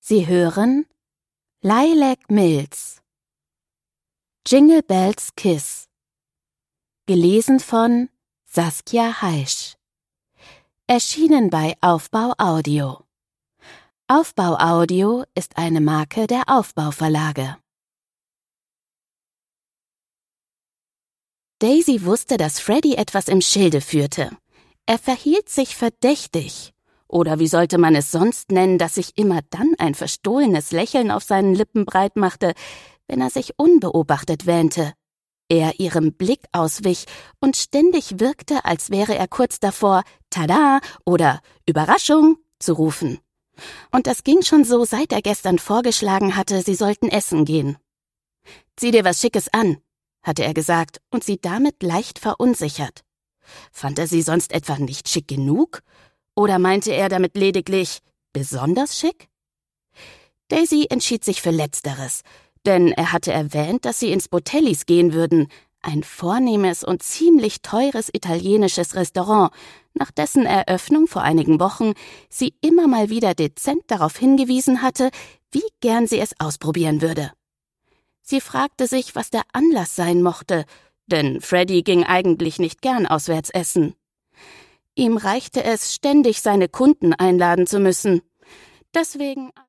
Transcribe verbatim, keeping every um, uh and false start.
Sie hören Lilac Mills, Jingle Bells Kiss, gelesen von Saskia Heisch, erschienen bei Aufbau Audio. Aufbau Audio ist eine Marke der Aufbau Verlage. Daisy wusste, dass Freddy etwas im Schilde führte. Er verhielt sich verdächtig. Oder wie sollte man es sonst nennen, dass sich immer dann ein verstohlenes Lächeln auf seinen Lippen breit machte, wenn er sich unbeobachtet wähnte, er ihrem Blick auswich und ständig wirkte, als wäre er kurz davor, »Tada« oder »Überraschung« zu rufen. Und das ging schon so, seit er gestern vorgeschlagen hatte, sie sollten essen gehen. »Zieh dir was Schickes an«, hatte er gesagt und sie damit leicht verunsichert. Fand er sie sonst etwa nicht schick genug? Oder meinte er damit lediglich besonders schick? Daisy entschied sich für Letzteres, denn er hatte erwähnt, dass sie ins Botellis gehen würden, ein vornehmes und ziemlich teures italienisches Restaurant, nach dessen Eröffnung vor einigen Wochen sie immer mal wieder dezent darauf hingewiesen hatte, wie gern sie es ausprobieren würde. Sie fragte sich, was der Anlass sein mochte, denn Freddy ging eigentlich nicht gern auswärts essen. Ihm reichte es, ständig seine Kunden einladen zu müssen. Deswegen